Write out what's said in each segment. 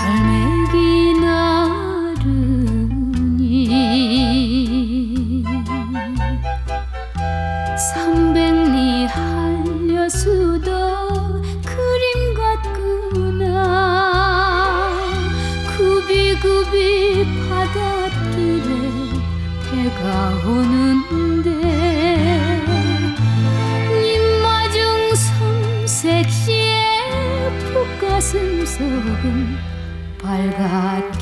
갈매기 나르니 삼백리 한려수도 그림 같구나. 굽이굽이 바닷길에 해가 오는데 입마중 섬색시에 붓가슴 속은 빨갛게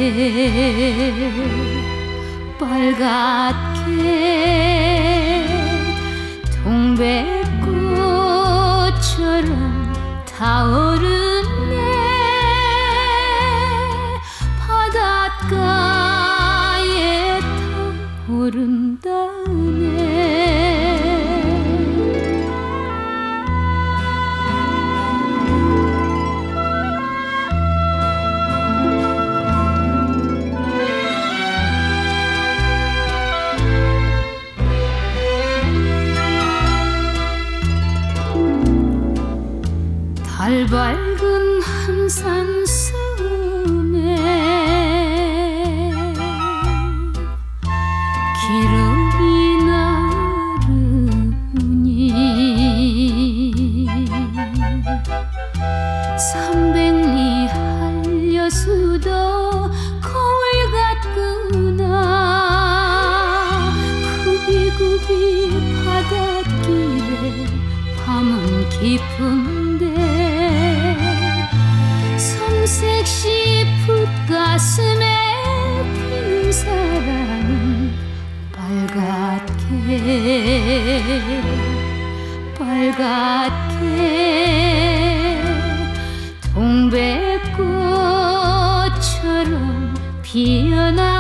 동백꽃처럼 타오르네. 바닷가에 타오른다네. 달 밝은 한산섬에 기러기 나르니 삼백리 한려수도 거울 같구나. 굽이굽이 바닷길에 밤은 깊은데 섬색시 붓가슴에 피는 사랑은 빨갛게 동백꽃처럼 피어나